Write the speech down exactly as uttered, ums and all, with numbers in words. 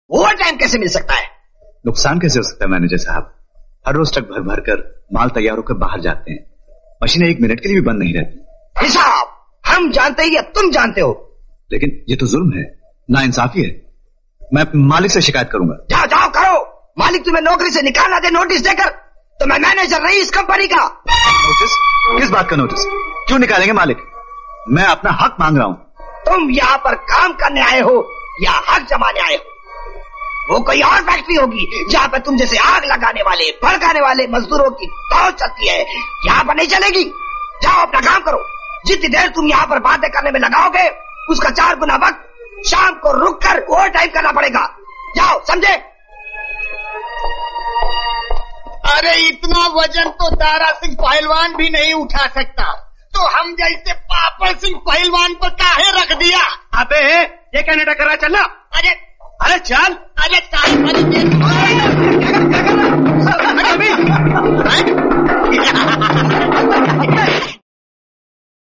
Over time कैसे मिल सकता है? नुकसान कैसे हो सकता है मैनेजर साहब? हर रोज ट्रक भर भर कर माल तैयार होकर बाहर जाते हैं, मशीनें एक मिनट के लिए भी बंद नहीं रहती। हिसाब हम जानते ही या तुम जानते हो? लेकिन ये तो जुल्म है, नाइंसाफी है। मैं मालिक से शिकायत करूंगा। जाओ जाओ करो। मालिक तुम्हें नौकरी से निकालना दे नोटिस देकर, तो मैं मैनेजर नहीं इस कंपनी का। नोटिस? किस बात का नोटिस? क्यों निकालेंगे मालिक? मैं अपना हक मांग रहा हूं। तुम यहाँ पर काम करने आए हो या हक जमाने आए हो? वो कोई और फैक्ट्री होगी जहाँ पे तुम जैसे आग लगाने वाले भड़काने वाले मजदूरों की पहुंच चलती है, यहाँ पर नहीं चलेगी। जाओ अपना काम करो। जितनी देर तुम यहाँ पर बातें करने में लगाओगे उसका चार गुना वक्त शाम को रुक कर ओवर टाइम करना पड़ेगा। जाओ, समझे? अरे इतना वजन तो दारा सिंह पहलवान भी नहीं उठा सकता, तो हम जैसे पापड़ सिंह पहलवान पर काहे रख दिया? अबे ये क्या नाटक कर रहा? चलना। अरे अरे चल। अरे टाइम